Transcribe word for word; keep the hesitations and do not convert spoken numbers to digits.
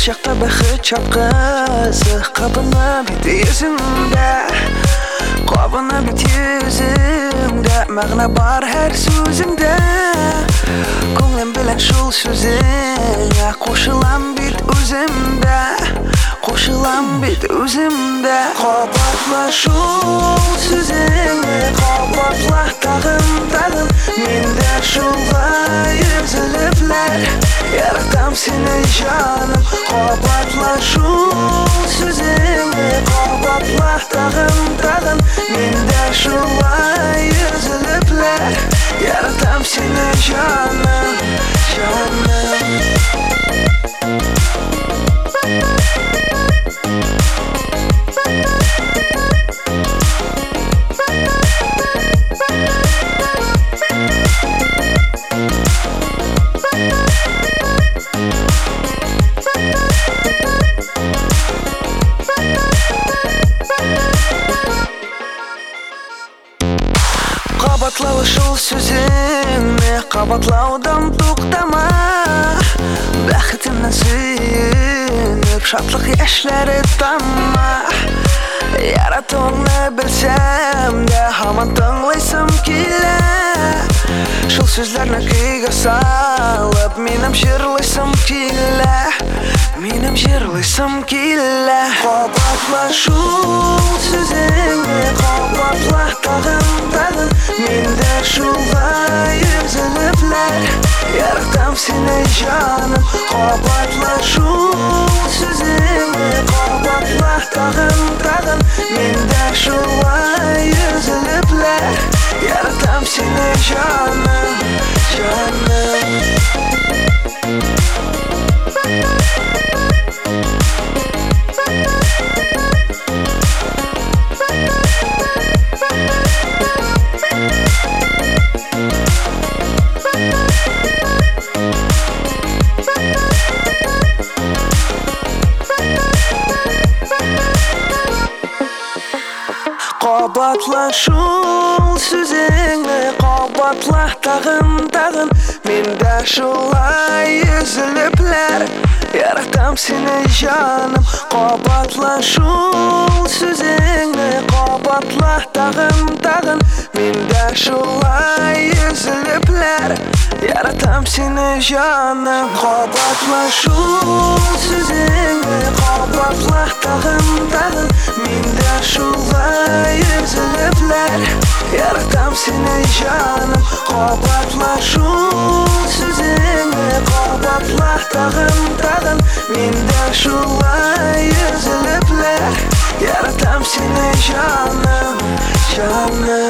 Болашақта бақыт шапқысы қабына бет есімде, қабына бет есімде, мағына бар әр сөзіңде. Көңілім білән шул сөзіңе, қошылам бет өзімде, қошылам бет өзімде. Қабатла шул сөзіңе, қабатла тағын тағын, менде шулға езіліплер. Яратам сені жаным, қабатла шул сөзіңе, қабатла тағын тағын, менде шулай езіліплер. Яратам сені жаным, жаным. Қабатлау шул сөзіңе, қабатлаудан тоқтама. Бақытымнан сүйініп, шатлық яшьләре тамма. Яратуыңны білсем де, хаман тыңлайсым келе. Шул сөзләрне көйгә салып, минем җырлыйсым килә, минем җырлыйсым килә. Кабатла шул сөзеңне, кабатла тагын тагын, миндә шулай езелепләр. Яратам сине җаным, кабатла шул сөзеңне, кабатла тагын тагын, миндә шулай езелепләр. Яратам сине җаным, җаным. Кабатла шул сүзеңне, кабатла тагын тагын, миндә шулай езелепләр. Яратам сине җаным, кабатла шул сүзеңне, кабатла тагын тагын, миндә шулай езелепләр. Яратам сине җаным, кабатла шул сүзеңне, кабатла тагын тагын, миндә шулай езелепләр. Яратам сине җаным, кабатла шул сүзеңне, кабатла тагын тагын, миндә шулай езелепләр. Яратам сине җаным, җаным.